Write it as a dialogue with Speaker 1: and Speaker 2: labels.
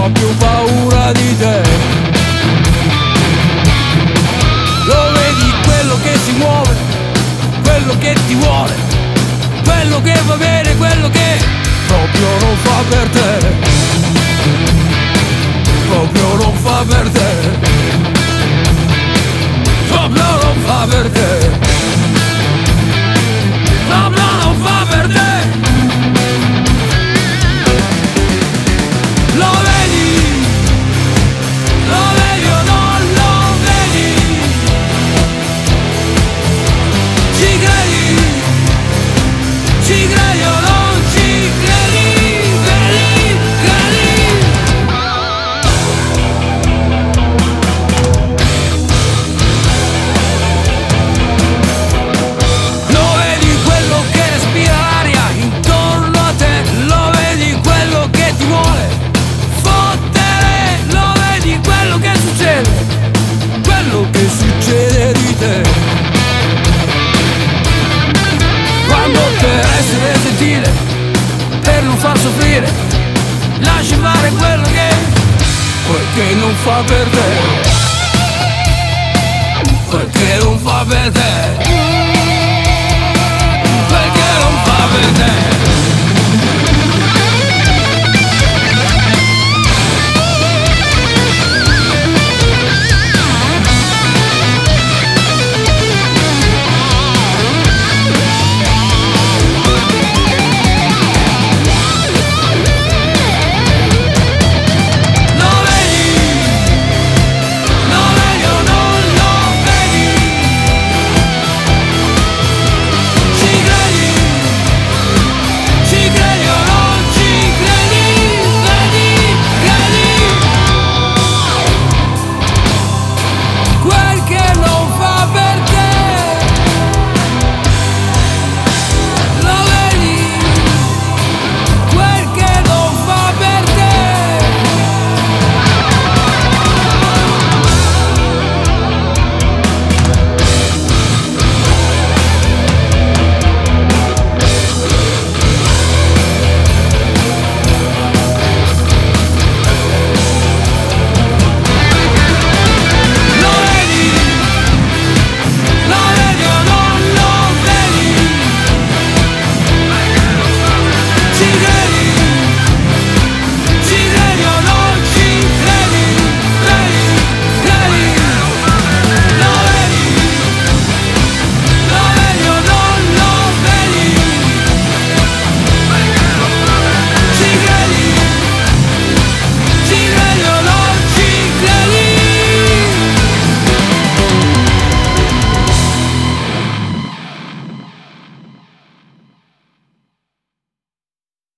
Speaker 1: fa più paura di te. Lo vedi quello che si muove, quello che ti vuole, quello che va bene, quello che proprio non fa per te, proprio non fa per te, proprio non fa per te, proprio non fa per te. Lo vedi? Lo vedi o non lo vedi? Ci credi? Ci credi o non ci credi? Credi, credi. Lo vedi quello che respira l'aria intorno a te? Lo vedi quello che ti vuole fottere? Lo vedi quello che succede? Quello che succede di te? Quando per essere gentile, per non far soffrire, lasci fare quello che non fa per te, quel che non fa per te.